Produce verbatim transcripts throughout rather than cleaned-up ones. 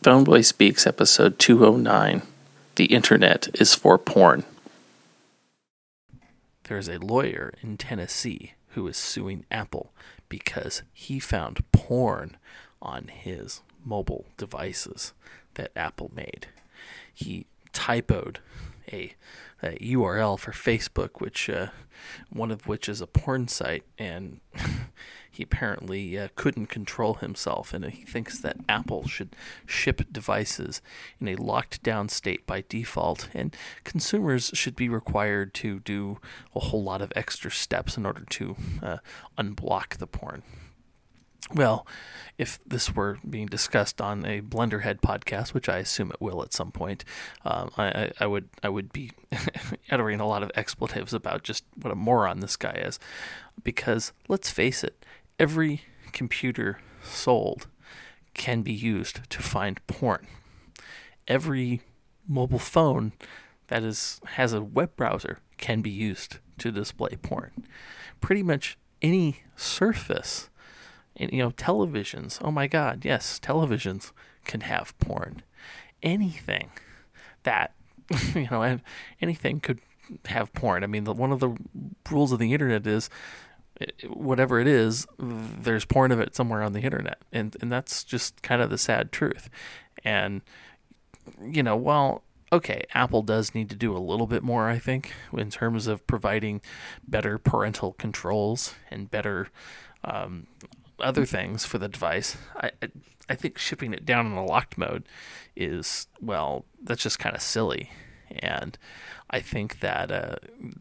Phoneboy Speaks, episode two oh nine. The Internet is for porn. There is a lawyer in Tennessee who is suing Apple because he found porn on his mobile devices that Apple made. He typoed a, a U R L for Facebook, which uh, one of which is a porn site, and he apparently uh, couldn't control himself, and he thinks that Apple should ship devices in a locked down state by default, and consumers should be required to do a whole lot of extra steps in order to uh, unblock the porn. Well, if this were being discussed on a Blenderhead podcast, which I assume it will at some point, um, I, I would I would be uttering a lot of expletives about just what a moron this guy is. Because, let's face it, every computer sold can be used to find porn. Every mobile phone that is has a web browser can be used to display porn. Pretty much any surface. And, you know, televisions, oh my God, yes, televisions can have porn. Anything that, you know, anything could have porn. I mean, the, one of the rules of the internet is, whatever it is, there's porn of it somewhere on the internet. And, and that's just kind of the sad truth. And, you know, well, okay, Apple does need to do a little bit more, I think, in terms of providing better parental controls and better um other things for the device. I, I I think shipping it down in a locked mode is, well, that's just kind of silly. And I think that, uh,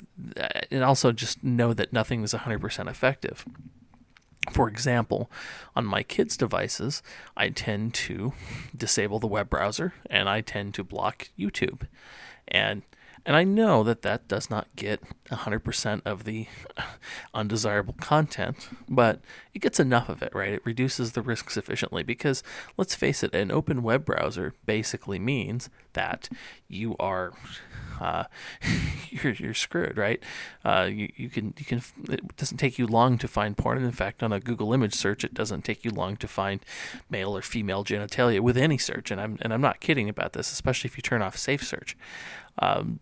and also just know that nothing is one hundred percent effective. For example, on my kids' devices, I tend to disable the web browser and I tend to block YouTube. And And I know that that does not get one hundred percent of the undesirable content, but it gets enough of it, right? It reduces the risk sufficiently because, let's face it, an open web browser basically means that you are, uh, you're, you're screwed, right? Uh, you, you can, you can, it doesn't take you long to find porn. And in fact, on a Google image search, it doesn't take you long to find male or female genitalia with any search. And I'm, and I'm not kidding about this, especially if you turn off safe search. Um,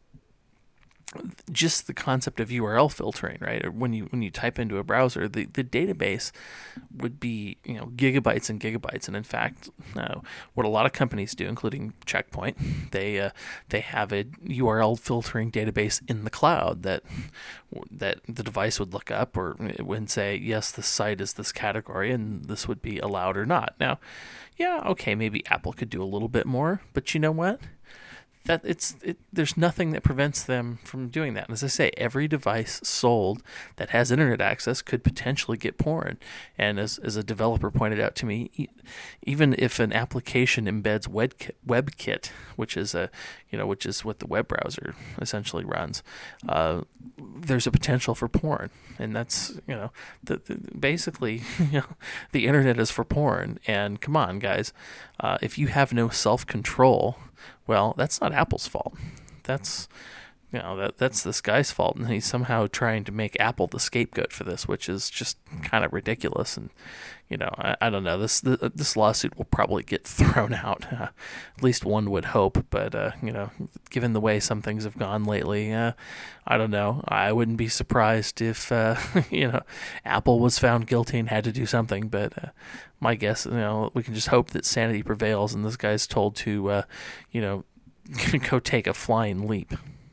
just the concept of U R L filtering, right? When you when you type into a browser, the, the database would be, you know, gigabytes and gigabytes. And in fact, uh, what a lot of companies do, including Checkpoint, they uh, they have a U R L filtering database in the cloud that that the device would look up, or it would say, yes, this site is this category, and this would be allowed or not. Now, yeah, okay, maybe Apple could do a little bit more, but you know what? That it's it, there's nothing that prevents them from doing that. And as I say, every device sold that has internet access could potentially get porn. And as as a developer pointed out to me, e- even if an application embeds WebKit, WebKit, which is a you know which is what the web browser essentially runs, uh, there's a potential for porn. And that's you know the, the, basically you know, the internet is for porn. And come on, guys, uh, if you have no self-control, well, that's not Apple's fault. That's, you know, that that's this guy's fault, and he's somehow trying to make Apple the scapegoat for this, which is just kind of ridiculous. And, you know, I, I don't know. This this lawsuit will probably get thrown out. Uh, at least one would hope. But, uh, you know, given the way some things have gone lately, uh, I don't know. I wouldn't be surprised if, uh, you know, Apple was found guilty and had to do something. But uh, my guess, you know, we can just hope that sanity prevails and this guy's told to, uh, you know, go take a flying leap.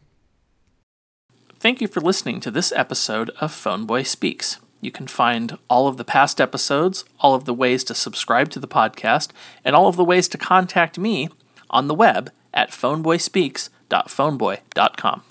Thank you for listening to this episode of Phoneboy Speaks. You can find all of the past episodes, all of the ways to subscribe to the podcast, and all of the ways to contact me on the web at phoneboyspeaks dot phoneboy dot com.